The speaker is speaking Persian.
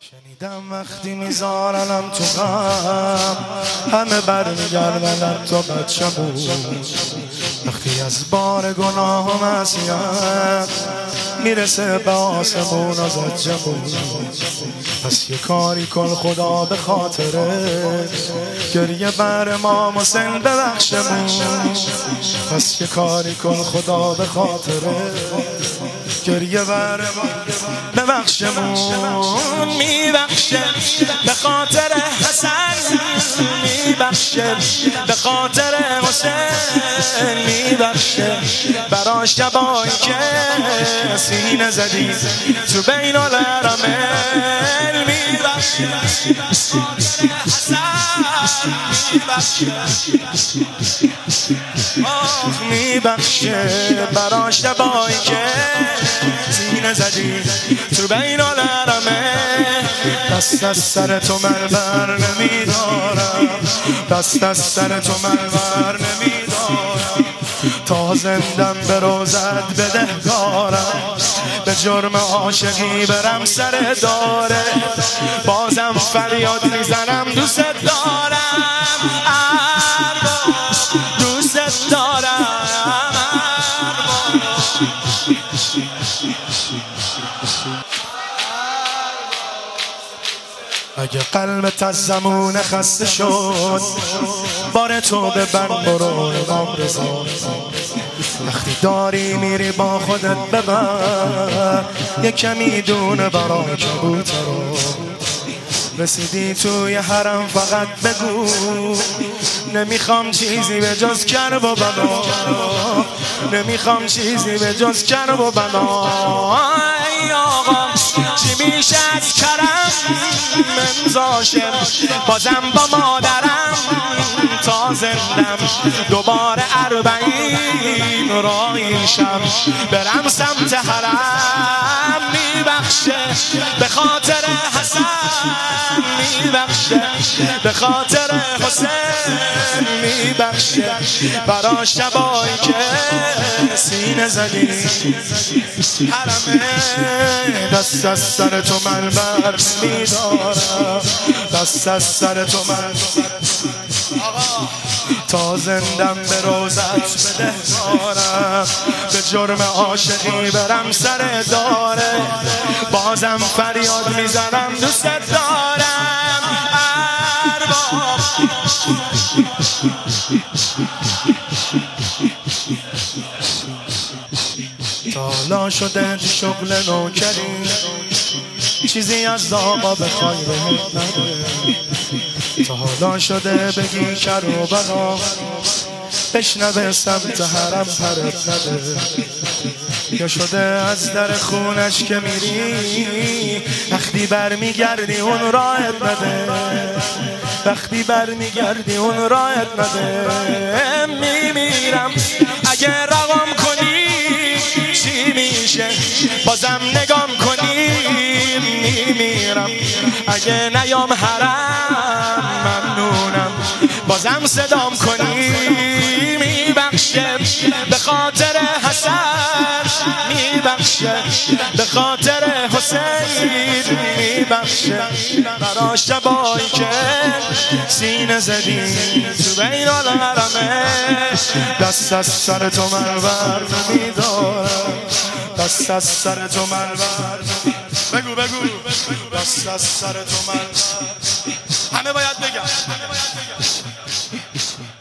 شنیدم وقتی میذارنم تو غم همه برمیگردنم تا بچه بود. وقتی از بار گناه و معصیت میرسه به آسمون و زجه بود. پس یه کاری کن خدا به خاطره گریه بر ما مسن ببخشمون. پس یه کاری کن خدا به خاطره گریه بر ما ببخشمون. میبخشه به خاطر حسن، میبخشه به خاطر حسین، میبخشه برا شبایی که سینه زدی تو بین الحرمین. میبخشه به خاطر حسن، میبخشه برا شبایی که سینه زدی تو بین الحرمین. دست از سر تو من بر نمیدارم، دست از سر تو من بر نمیدارم. تا زندم به روزت بدهکارم، به جرم عاشقی برم سر داره. بازم فریاد میزنم دوست دارم، دوست دارم. اگه قلبت از زمون خسته شد بار تو ببند برو امام رضا. وقتی داری میری با خودت ببر یه کمی دونه برا کبوترا. رسیدی توی حرم فقط بگو نمیخوام چیزی به جز کرب و بلا، نمیخوام چیزی به جز کرب و بلا. ای آقا چی میشه از کرم امضاشم بازم با مادرم تا زندم دوباره 40 رایشم برم سمت حرم. میبخشه به خاطر حسن، میبخشه به خاطر حسین، میبخشه برا شبایی که سینه زدی حرمه. دست از سر تو من بر میدارم، دست از سر تو من تا زندم به روزت بدهکارم. به جرم عاشقی برم سر داره. بازم فریاد میزنم دوست دارم. تالا شده شغل نوکری چیزی از آقا بخوای بهت نده. تا حالا شده بگی کر و بلا بشنوه سمت حرم پرت نده. یا شده از در خونش که میری وقتی برمیگردی اون راحت نده، وقتی برمیگردی اون راحت نده. میمیرم اگه رقم کنی چی میشه بازم نگام کنی. میمیرم اگه نیام حرم ممنونم بازم صدام کنی. میبخشه به خاطر حسن، میبخشه به خاطر حسین، میبخشه برا شبایی که سینه زدی تو بین الحرمین. دست از سر تو من بر نمیدارم، دست از سر تو من بر بگو دست از سر تو من همه باید بگم.